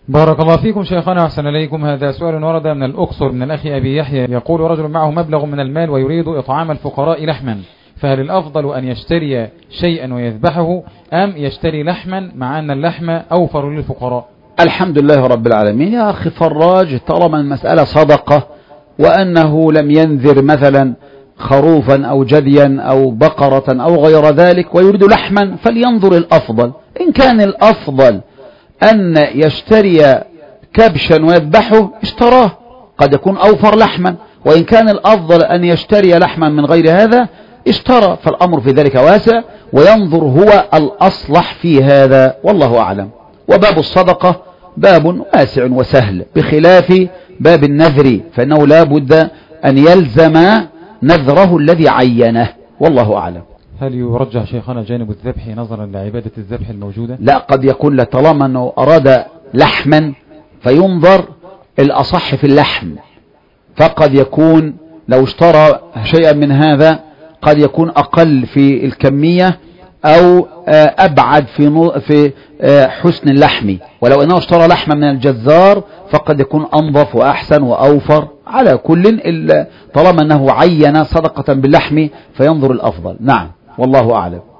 بارك الله فيكم شيخنا أحسن إليكم. هذا سؤال ورد من الأقصر من الأخ أبي يحيى، يقول: رجل معه مبلغ من المال ويريد إطعام الفقراء لحما، فهل الأفضل أن يشتري شيئا ويذبحه أم يشتري لحما مع أن اللحم أوفر للفقراء؟ الحمد لله رب العالمين. يا أخي فراج، طالما المسألة صدقة وأنه لم ينذر مثلا خروفا أو جديا أو بقرة أو غير ذلك ويريد لحما، فلينظر الأفضل. إن كان الأفضل أن يشتري كبشا ويذبحه اشتراه، قد يكون أوفر لحما. وإن كان الأفضل أن يشتري لحما من غير هذا اشترى، فالأمر في ذلك واسع، وينظر هو الأصلح في هذا، والله أعلم. وباب الصدقة باب واسع وسهل، بخلاف باب النذر فإنه لا بد أن يلزم نذره الذي عينه، والله أعلم. هل يرجح شيخنا جانب الذبح نظرا لعبادة الذبح الموجودة؟ لا، قد يكون طالما أنه أراد لحما فينظر الأصح في اللحم، فقد يكون لو اشترى شيئا من هذا قد يكون أقل في الكمية أو أبعد في حسن اللحم، ولو أنه اشترى لحما من الجزار فقد يكون أنظف وأحسن وأوفر. على كل طالما أنه عين صدقة باللحم فينظر الأفضل. نعم، والله أعلم.